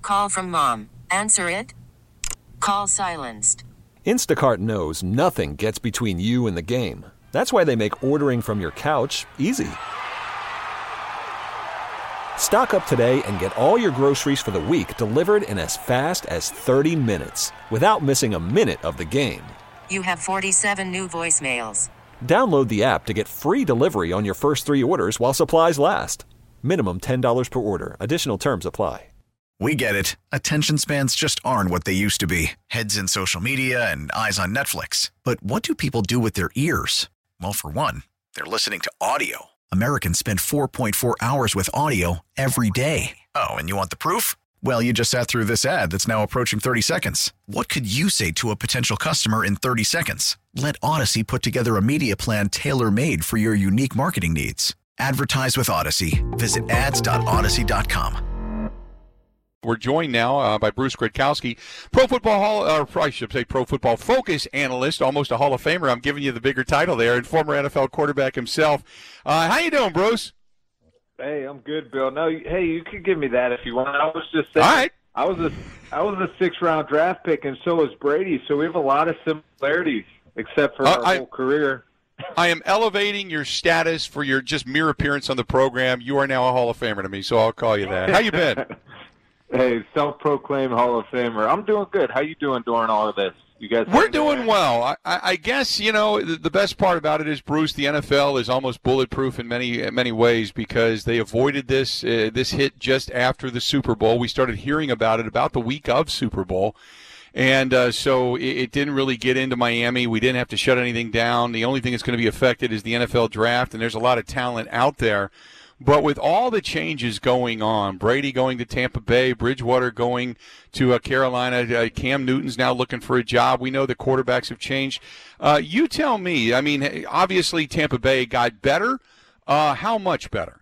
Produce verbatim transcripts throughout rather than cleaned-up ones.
call from mom. Answer it. Call silenced. Instacart knows nothing gets between you and the game. That's why they make ordering from your couch easy. Stock up today and get all your groceries for the week delivered in as fast as thirty minutes without missing a minute of the game. You have forty-seven new voicemails. Download the app to get free delivery on your first three orders while supplies last. Minimum ten dollars per order. Additional terms apply. We get it. Attention spans just aren't what they used to be. Heads in social media and eyes on Netflix. But what do people do with their ears? Well, for one, they're listening to audio. Americans spend four point four hours with audio every day. Oh, and you want the proof? Well, you just sat through this ad that's now approaching thirty seconds. What could you say to a potential customer in thirty seconds? Let Odyssey put together a media plan tailor-made for your unique marketing needs. Advertise with Odyssey. Visit ads dot odyssey dot com. We're joined now uh, by Bruce Gradkowski, Pro Football Hall, or I should say Pro Football Focus analyst, almost a Hall of Famer. I'm giving you the bigger title there, and former N F L quarterback himself. Uh, how you doing, Bruce? Hey, I'm good, Bill. No, hey, you can give me that if you want. I was just saying, all right. I was a, I was a six-round draft pick, and so was Brady. So we have a lot of similarities, except for uh, our I, whole career. I am elevating your status for your just mere appearance on the program. You are now a Hall of Famer to me, so I'll call you that. How you been? Hey, self-proclaimed Hall of Famer. I'm doing good. How you doing during all of this? You guys? We're doing well. I, I guess, you know, the, the best part about it is, Bruce, the N F L is almost bulletproof in many in many ways because they avoided this uh, this hit just after the Super Bowl. We started hearing about it about the week of Super Bowl. And uh, so it, it didn't really get into Miami. We didn't have to shut anything down. The only thing that's going to be affected is the N F L draft, and there's a lot of talent out there. But with all the changes going on, Brady going to Tampa Bay, Bridgewater going to uh, Carolina, uh, Cam Newton's now looking for a job. We know the quarterbacks have changed. Uh, you tell me, I mean, obviously Tampa Bay got better. Uh, how much better?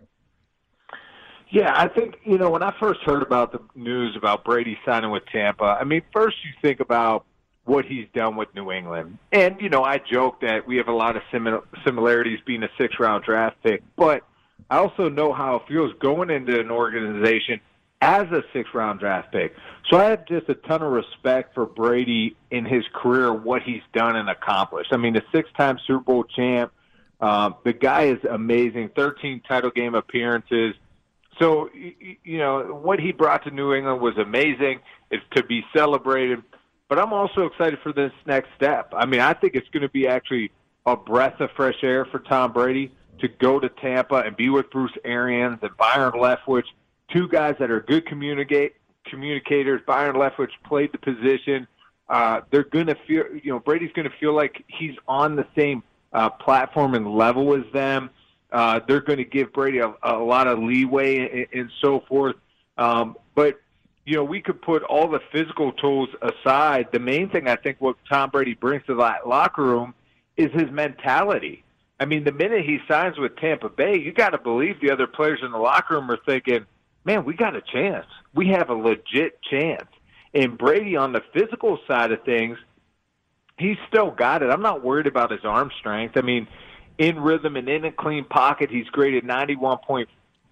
Yeah, I think, you know, when I first heard about the news about Brady signing with Tampa, I mean, first you think about what he's done with New England. And, you know, I joke that we have a lot of simil- similarities being a six-round draft pick, but I also know how it feels going into an organization as a six-round draft pick. So I have just a ton of respect for Brady in his career, what he's done and accomplished. I mean, a six-time Super Bowl champ. Um, the guy is amazing, thirteen title game appearances. So, you know, what he brought to New England was amazing. It's to be celebrated. But I'm also excited for this next step. I mean, I think it's going to be actually a breath of fresh air for Tom Brady to go to Tampa and be with Bruce Arians and Byron Leftwich, two guys that are good communicate communicators. Byron Leftwich played the position. Uh, they're going to feel, you know, Brady's going to feel like he's on the same uh, platform and level as them. Uh, they're going to give Brady a, a lot of leeway and, and so forth. Um, but, you know, we could put all the physical tools aside. The main thing I think what Tom Brady brings to that locker room is his mentality. I mean, the minute he signs with Tampa Bay, you got to believe the other players in the locker room are thinking, man, we got a chance. We have a legit chance. And Brady, on the physical side of things, he's still got it. I'm not worried about his arm strength. I mean, in rhythm and in a clean pocket, he's graded ninety-one point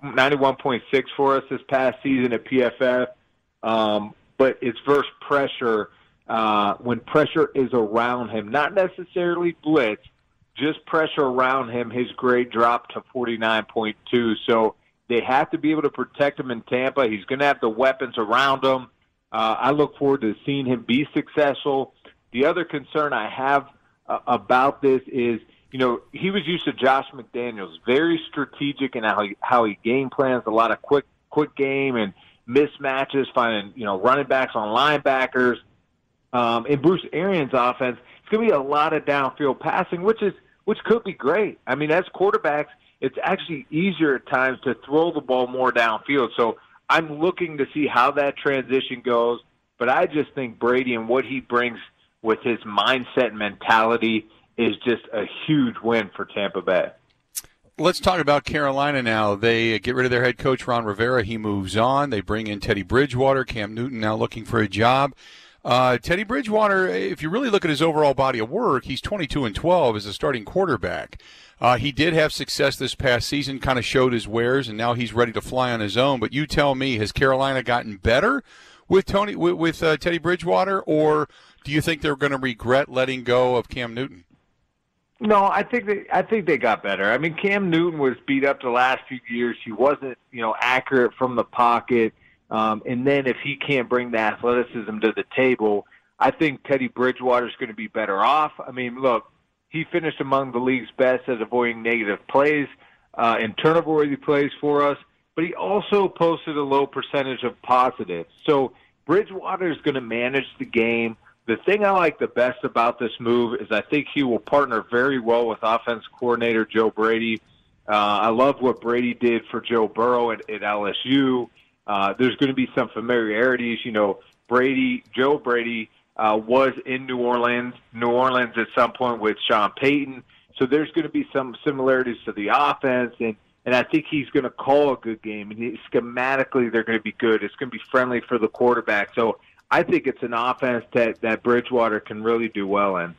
six for us this past season at P F F. Um, but it's versus pressure. Uh, when pressure is around him, not necessarily blitz, just pressure around him, his grade dropped to forty-nine point two. So they have to be able to protect him in Tampa. He's going to have the weapons around him. Uh, I look forward to seeing him be successful. The other concern I have uh, about this is, you know, he was used to Josh McDaniels, very strategic in how he, how he game plans, a lot of quick quick game and mismatches, finding, you know, running backs on linebackers. Um, in Bruce Arians' offense, it's going to be a lot of downfield passing, which is which could be great. I mean, as quarterbacks, it's actually easier at times to throw the ball more downfield. So I'm looking to see how that transition goes. But I just think Brady and what he brings with his mindset and mentality is just a huge win for Tampa Bay. Let's talk about Carolina now. They get rid of their head coach, Ron Rivera. He moves on. They bring in Teddy Bridgewater. Cam Newton now looking for a job. Uh, Teddy Bridgewater, if you really look at his overall body of work, he's twenty-two and twelve as a starting quarterback. Uh, he did have success this past season, kind of showed his wares, and now he's ready to fly on his own. But you tell me, has Carolina gotten better, with Tony with, with uh, Teddy Bridgewater, or do you think they're going to regret letting go of Cam Newton? No, I think they, I think they got better. I mean, Cam Newton was beat up the last few years. He wasn't, you know, accurate from the pocket. Um, and then if he can't bring the athleticism to the table, I think Teddy Bridgewater is going to be better off. I mean, look, he finished among the league's best at avoiding negative plays uh, and turnover-worthy plays for us, but he also posted a low percentage of positives. So Bridgewater is going to manage the game. The thing I like the best about this move is I think he will partner very well with offense coordinator Joe Brady. Uh, I love what Brady did for Joe Burrow at, at L S U. Uh, there's going to be some familiarities. You know, Brady, Joe Brady uh, was in New Orleans, New Orleans at some point with Sean Payton. So there's going to be some similarities to the offense, and, and I think he's going to call a good game. And he, schematically, they're going to be good. It's going to be friendly for the quarterback. So I think it's an offense that, that Bridgewater can really do well in.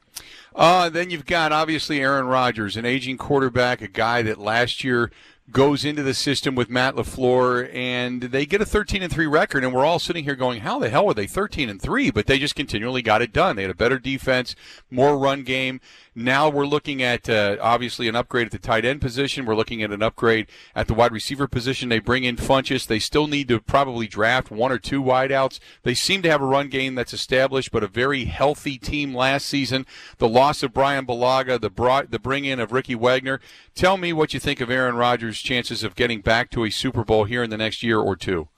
Uh, then you've got, obviously, Aaron Rodgers, an aging quarterback, a guy that last year goes into the system with Matt LaFleur, and they get a thirteen and three record, and we're all sitting here going, how the hell were they thirteen and three? But they just continually got it done. They had a better defense, more run game. Now we're looking at, uh, obviously, an upgrade at the tight end position. We're looking at an upgrade at the wide receiver position. They bring in Funchess. They still need to probably draft one or two wideouts. They seem to have a run game that's established, but a very healthy team last season. The loss of Brian Bulaga, the, brought, the bring-in of Ricky Wagner. Tell me what you think of Aaron Rodgers' chances of getting back to a Super Bowl here in the next year or two.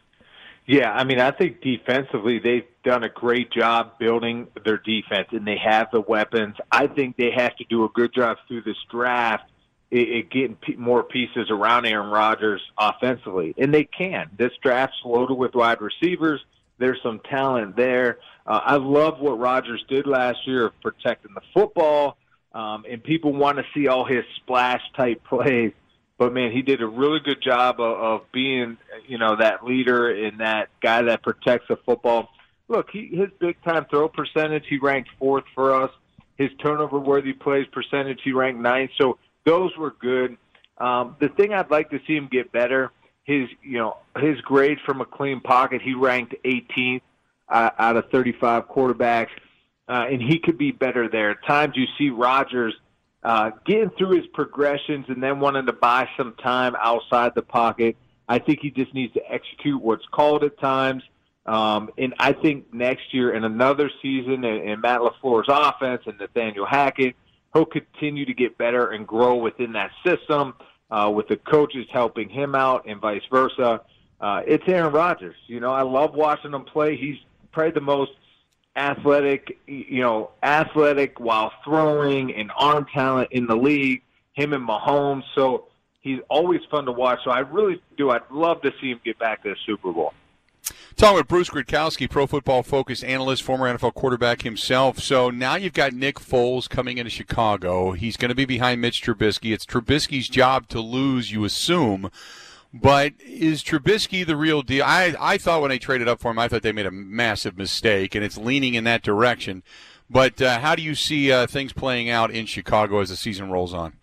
Yeah, I mean, I think defensively they've done a great job building their defense, and they have the weapons. I think they have to do a good job through this draft at, at getting p- more pieces around Aaron Rodgers offensively, and they can. This draft's loaded with wide receivers. There's some talent there. Uh, I love what Rodgers did last year of protecting the football, um, and people want to see all his splash-type plays. But, man, he did a really good job of, of being, you know, that leader and that guy that protects the football. Look, he, his big-time throw percentage, he ranked fourth for us. His turnover-worthy plays percentage, he ranked ninth. So those were good. Um, the thing I'd like to see him get better, his, you know, his grade from a clean pocket, he ranked eighteenth uh, out of thirty-five quarterbacks, uh, and he could be better there. At times you see Rodgers Uh, getting through his progressions and then wanting to buy some time outside the pocket. I think he just needs to execute what's called at times. Um, and I think next year in another season in, in Matt LaFleur's offense and Nathaniel Hackett, he'll continue to get better and grow within that system uh, with the coaches helping him out and vice versa. Uh, it's Aaron Rodgers. You know, I love watching him play. He's probably the most athletic, you know, athletic while throwing and arm talent in the league, him and Mahomes. So he's always fun to watch. So I really do. I'd love to see him get back to the Super Bowl. Talking with Bruce Gradkowski, Pro Football Focus analyst, former N F L quarterback himself. So now you've got Nick Foles coming into Chicago. He's going to be behind Mitch Trubisky. It's Trubisky's job to lose, you assume. But is Trubisky the real deal? I, I thought when they traded up for him, I thought they made a massive mistake, and it's leaning in that direction. But uh, how do you see uh, things playing out in Chicago as the season rolls on?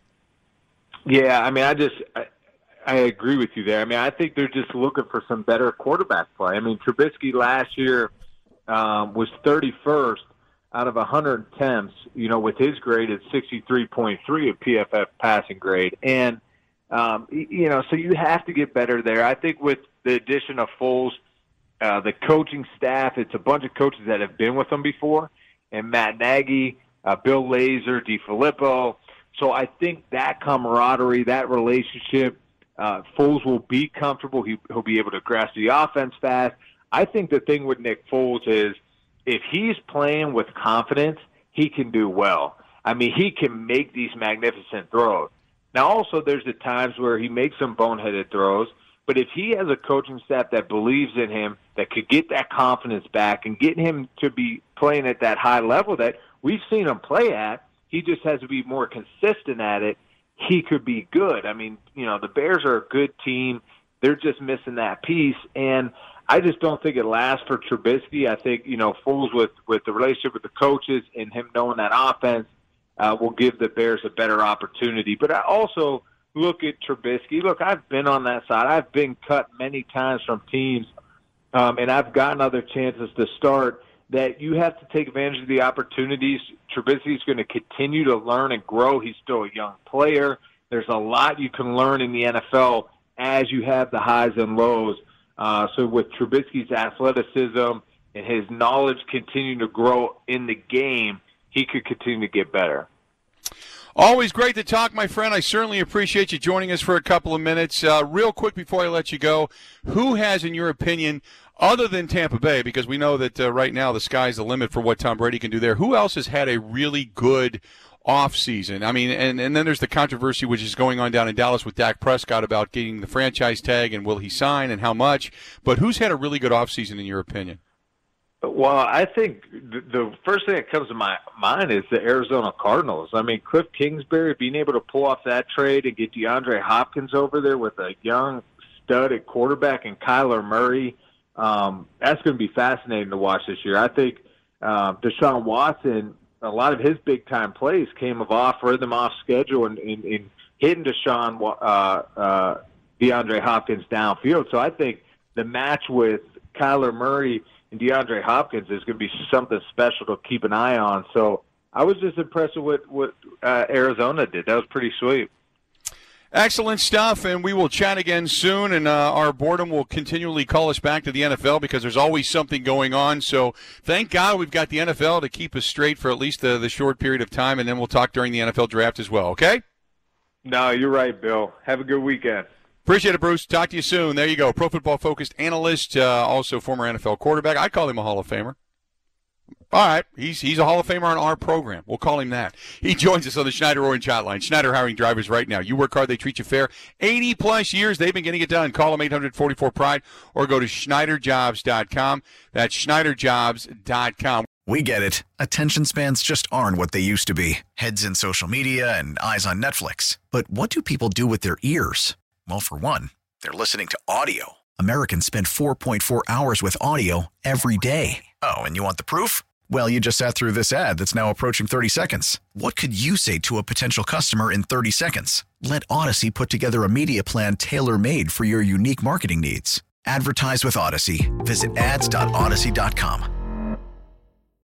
Yeah, I mean, I just I, I agree with you there. I mean, I think they're just looking for some better quarterback play. I mean, Trubisky last year um, was thirty-first out of one hundred attempts, you know, with his grade at sixty-three point three of P F F passing grade. And Um, you know, so you have to get better there. I think with the addition of Foles, uh, the coaching staff, it's a bunch of coaches that have been with them before, and Matt Nagy, uh, Bill Lazor, DeFilippo. So I think that camaraderie, that relationship, uh, Foles will be comfortable. He, he'll be able to grasp the offense fast. I think the thing with Nick Foles is if he's playing with confidence, he can do well. I mean, he can make these magnificent throws. Now, also, there's the times where he makes some boneheaded throws, but if he has a coaching staff that believes in him, that could get that confidence back and get him to be playing at that high level that we've seen him play at, he just has to be more consistent at it, he could be good. I mean, you know, the Bears are a good team. They're just missing that piece, and I just don't think it lasts for Trubisky. I think, you know, Foles with, with the relationship with the coaches and him knowing that offense, Uh, will give the Bears a better opportunity. But I also look at Trubisky. Look, I've been on that side. I've been cut many times from teams um, and I've gotten other chances to start, that you have to take advantage of the opportunities. Trubisky's going to continue to learn and grow. He's still a young player. There's a lot you can learn in the N F L as you have the highs and lows. Uh, so with Trubisky's athleticism and his knowledge continuing to grow in the game, he could continue to get better. Always great to talk, my friend. I certainly appreciate you joining us for a couple of minutes. Uh, real quick before I let you go, who has, in your opinion, other than Tampa Bay, because we know that uh, right now the sky's the limit for what Tom Brady can do there, who else has had a really good offseason? I mean, and, and then there's the controversy which is going on down in Dallas with Dak Prescott about getting the franchise tag and will he sign and how much. But who's had a really good offseason in your opinion? Well, I think the, the first thing that comes to my mind is the Arizona Cardinals. I mean, Cliff Kingsbury being able to pull off that trade and get DeAndre Hopkins over there with a young stud at quarterback and Kyler Murray, um, that's going to be fascinating to watch this year. I think uh, Deshaun Watson, a lot of his big-time plays came of off rhythm, off schedule, and, and, and hitting Deshaun uh, uh, DeAndre Hopkins downfield. So I think the match with Kyler Murray and DeAndre Hopkins is going to be something special to keep an eye on. So I was just impressed with what, what uh, Arizona did. That was pretty sweet. Excellent stuff, and we will chat again soon, and uh, our boredom will continually call us back to the N F L because there's always something going on. So thank God we've got the N F L to keep us straight for at least the, the short period of time, and then we'll talk during the N F L draft as well, okay? No, you're right, Bill. Have a good weekend. Appreciate it, Bruce. Talk to you soon. There you go. Pro Football Focused analyst, uh, also former N F L quarterback. I call him a Hall of Famer. All right, he's he's a Hall of Famer on our program. We'll call him that. He joins us on the Schneider Orange Hotline. Schneider hiring drivers right now. You work hard, they treat you fair. eighty-plus years, they've been getting it done. Call them eight hundred forty-four pride or go to Schneider Jobs dot com. That's Schneider Jobs dot com. We get it. Attention spans just aren't what they used to be. Heads in social media and eyes on Netflix. But what do people do with their ears? Well, for one, they're listening to audio. Americans spend four point four hours with audio every day. Oh, and you want the proof? Well, you just sat through this ad that's now approaching thirty seconds. What could you say to a potential customer in thirty seconds? Let Odyssey put together a media plan tailor-made for your unique marketing needs. Advertise with Odyssey. Visit ads dot odyssey dot com.